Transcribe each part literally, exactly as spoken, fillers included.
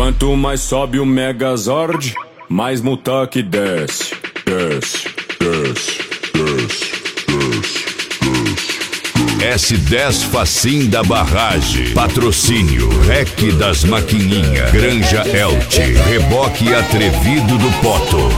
Quanto mais sobe o Megazord, mais Mutak desce, desce, desce, desce, desce, desce. S dez Facim da Barragem. Patrocínio Rec das Maquininha, Granja Elche, Reboque Atrevido do Poto.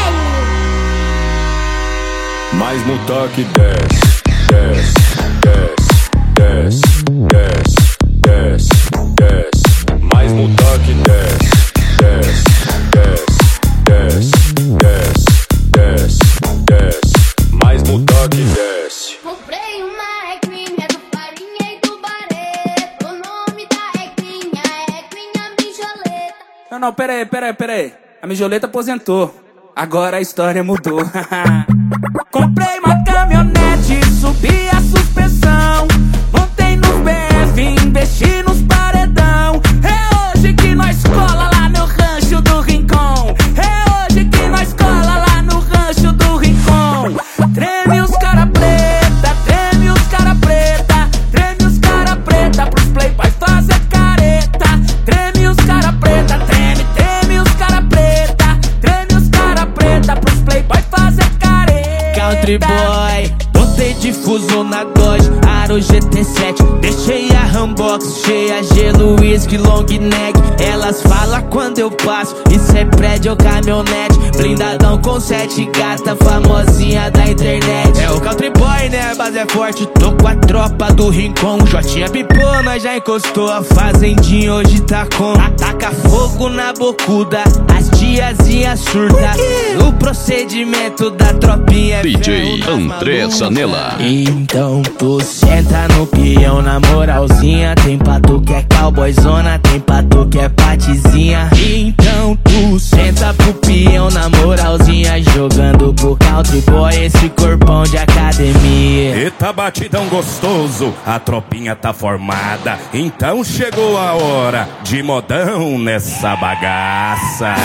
Mais Mutak desce, desce, desce, desce, desce, desce, desce. Mais Mutak desce, desce, desce, desce, desce, desce, desce. Mais Mutak desce. Comprei uma Equinha do Farinha e do Barreto. O nome da Equinha é Equinha Mijoleta. Não, não, pera aí, pera aí, pera aí. A Mijoleta aposentou. Agora a história mudou. Comprei uma caminhonete, subi a suspensão, montei no B F, investi nos paredão. É hoje que nós cola lá no rancho do Rincon. É hoje que nós cola lá no rancho do Rincon. Treme os cara preta, treme os cara preta, treme os cara preta pros playboys fazer careta. Treme os cara preta, treme, treme os cara preta, treme os cara preta pros playboys fazer careta. Country boy, botei difuso na Dodge, Aro G T sete, deixei a Rambox cheia, gelo, whisky, long neck. Elas falam quando eu passo, isso é prédio ou caminhonete, blindadão com sete gata, famosinha da internet. É o Country boy, né, a base é forte, tô com a tropa do Rincon. Jotinha pipou, nós já encostou, a fazendinha hoje tá com. Ataca fogo na bocuda, as tiazinhas surda. O procedimento da tropinha é D J André Zanella. Então tu senta no peão na moralzinha. Tem pra tu que é cowboyzona, tem pra tu que é patizinha. Então tu senta pro peão na moralzinha, jogando pro country boy esse corpão de academia. Eita batidão gostoso, a tropinha tá formada. Então chegou a hora de modão nessa bagaça.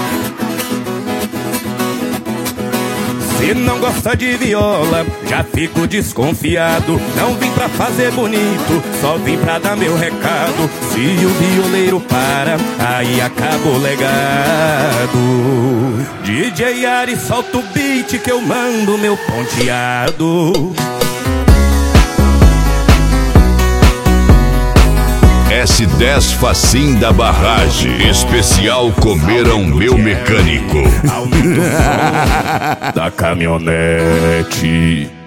Se não gosta de viola, já fico desconfiado. Não vim pra fazer bonito, só vim pra dar meu recado. Se o violeiro para, aí acaba o legado. D J Ari, solta o beat que eu mando meu ponteado. S dez Facim da Barragem. Especial Comeram Meu Mecânico. Aumenta o som da caminhonete.